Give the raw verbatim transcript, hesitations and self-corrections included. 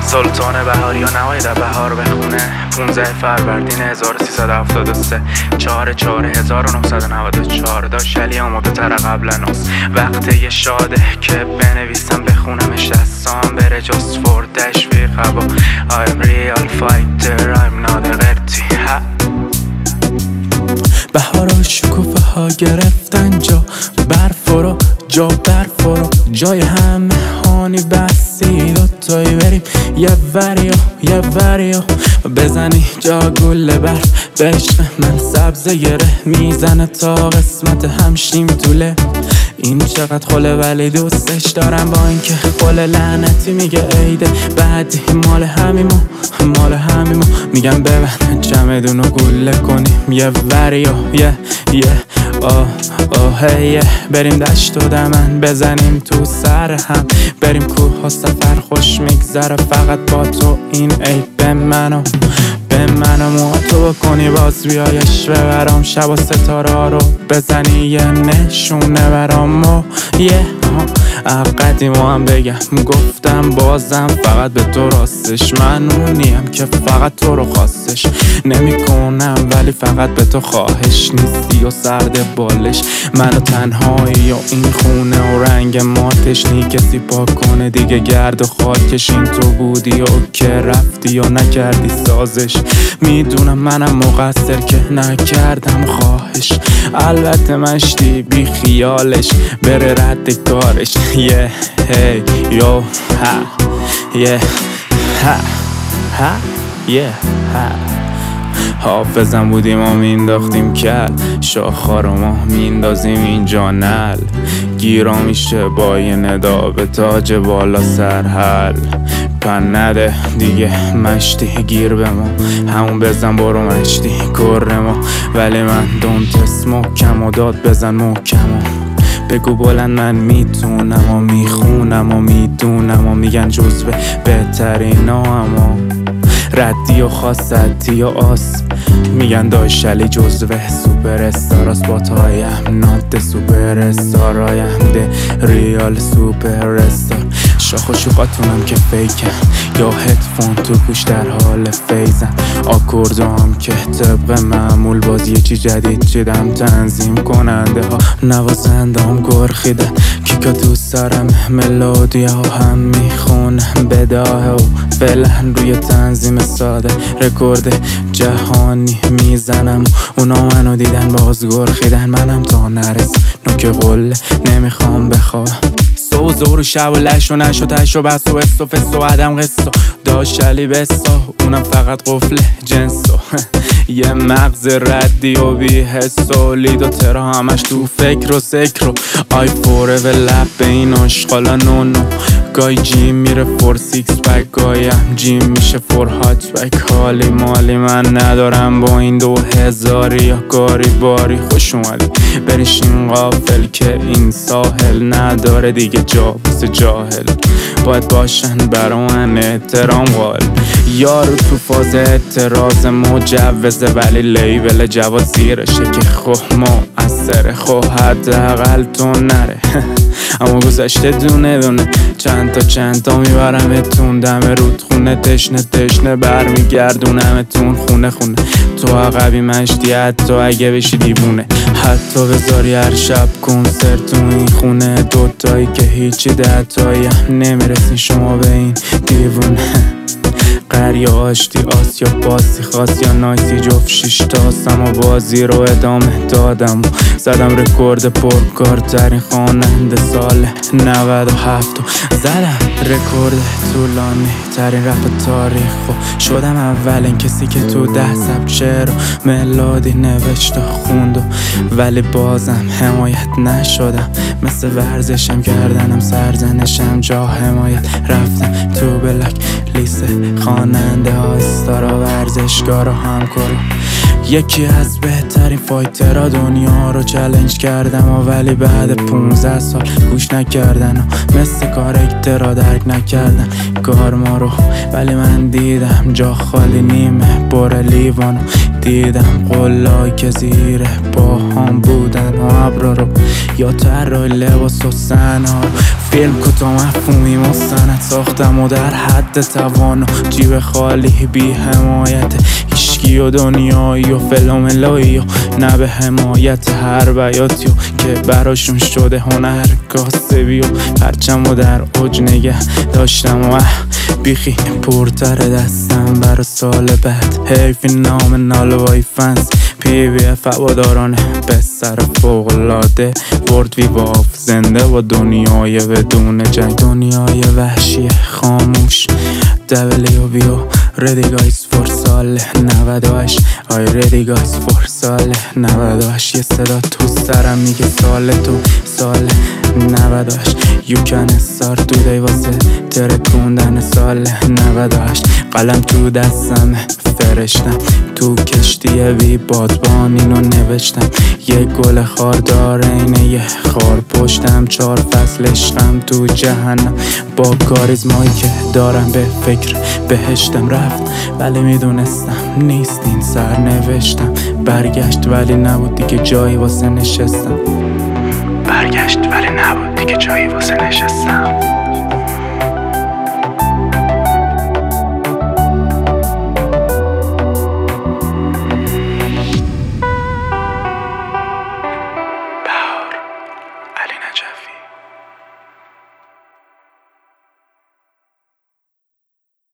سلطان بهار یا نباید بهار بخونه. پونزده فروردین هزار و سیصد و هفتاد و سه چهار چهار هزار و نهصد و نود و چهار داشت علی آماده تر قبل نوز. وقت یه شاده که بنویسم بخونمش دستان بره جست فور تشویق هوا. I'm real fighter I'm not a قرتی. بهارا شکوفه ها گرفتن جا برف رو جا برف رو جای همه هانی بستی دوتایی بریم یه وریا یه وریا بزنی جا گل برف به عشق من سبزه گره میزنه تا قسمت همشیم طوله. این چقدر خوله ولی دوستش دارم با اینکه خوله لعنتی میگه عیده بعدی مال همیمو مال همیمو میگم ببند چمدونو گوله کنیم یه وریا یه یه آه آه هیه بریم دشت و دمن بزنیم تو سر هم بریم کوه ها سفر خوش میگذره فقط با تو این عید به منو به منو موها تو بکنی باز بیایش ببرم شب و ستاره ها رو بزنی یه نشونه برام و یه قدیم هم بگم گفتم بازم فقط به تو راستش من اونیم که فقط تو رو خواستش نمی کنم ولی فقط به تو خواهش نیستی و سرد بالش منو تنهایی و این خونه و رنگ ماتش نی کسی پاک کنه دیگه گرد و خاکش این تو بودی و که رفتی و نکردی سازش میدونم منم مقصر که نکردم خواهش البته مشتی بی خیالش بره رد کارش یه هی یو ها یه ها ها یه ها حافظم بودیم و مینداختیم کل شاخا رو ما میندازیم اینجا نل گیرا میشه با یه ندا به تاج بالا سرحل پن نده دیگه مشتی گیر به ما همون بزن برو مشتی کره ما ولی من دونت اسموکم و داد بزن محکم بگو بلند من میتونم و میخونم و میدونم و میگن جزو بهترین اما ردی و خاصتی و آس میگن داشلی جزو سوپر استاراس با تایم نات سوپر استارایم ده ریال سوپر استار شاخ و شوقاتونم که فیکن یا هدفون تو گوش در حال فیزن آکوردام که طبق معمول باز یه چی جدید چیدم تنظیم کننده ها نوازندام گرخیدن کیکا دوست دارم ملودی ها هم میخونم بداه و فعلا روی تنظیم ساده رکورد جهانی میزنم اونا منو دیدن باز گرخیدن منم تا نرس نوک قله نمیخوام بخوام سو زور و شب و لش و نش و تش و بس و بست و فست و عدم قصه داشت علی بستا اونم فقط قفل جنسو یه مغز ردی و بی حس و لید و ترا همش تو فکر و سکر و آی فوره و لب به این آشقالا نونو گای جیم میره فور سیکس بک گایم جیم میشه فور هات بک حالی مالی من ندارم با این دو هزاری یا گاری باری خوش اومدی برشین غافل که این ساحل نداره دیگه جا بس جاهل باید باشن برا من احترام قائل یارو تو فاز اعتراض مجوزه ولی لیبل جواد زیرشه که خواه مؤثره خواه حداقل تو نره اما گذشته دونه دونه چند تا چند تا میبرمتون دم رودخونه تشنه تشنه برمیگردونمتون خونه خونه تو عقبی مشتی حتی اگه بشی دیوونه حتی بذاری هر شب کنسرت تو این خونه دوتایی که هیچی دهتایی نمیرسین شما به این دیوونه قریا آشتی آس یا باسی خاص یا نایسی جفت شیش تاسم و بازی رو ادامه دادم و زدم رکورد پرکارترین خواننده سال نود و هفت و زدم رکورد طولانی ترین رپ تاریخ و شدم اولین کسی که تو ده سبت شعر و ملودی نوشت و خوند و ولی بازم حمایت نشدم مثل ورزشم کردنم سرزنشم جا حمایت رفتم تو بلک لیست خواننده ها استارا ورزشگاه رو هم کرو یکی از بهترین فایترها دنیا رو چالش کردم و ولی بعد پونزده سال گوش نکردن و مثل کارکترها درک نکردن کار ما رو. ولی من دیدم جا خالی نیمه بر لیوانو، دیدم قلای که زیر پاهام بودن و ابرا رو یا طراح لباس و سنا رو. فیلم کوتاه مفهومی مستند ساختم و در حد توانو، جیب خالی بی حمایت هیشگی و دنیایی و فلم لایی و نه به حمایت هر بیاتی و که براشون شده هنر کاسبی و پرچم و در اوج نگه داشتم و بیخی پرتر دستم برا سال بعد. حیفی نام نالوای فنز پی بی اف هوادارانه به سر فوق‌العاده ورد وی واف زنده با دنیای بدون جنگ، دنیای وحشی خاموش دبلیو بیو ردی گایز فور سال نود و هشت آی ردی گایز فور سال نود و هشت. یه صدا تو سرم میگه سال تو سال نود و هشت یو کن استارت تو دی واسه ترکوندن سال نود و هشت. قلم تو دستم فرشتم تو کشتی بی بادبان اینو نوشتم، یه گل خاردار اینه یه خار پشتم، چهار فصل عشقم تو جهنم با کاریزمایی که دارم به فکر بهشتم رفت ولی میدونستم نیست این سر نوشتم. برگشت ولی نبود دیگه جایی واسه نشستم، برگشت ولی نبود دیگه جایی واسه نشستم.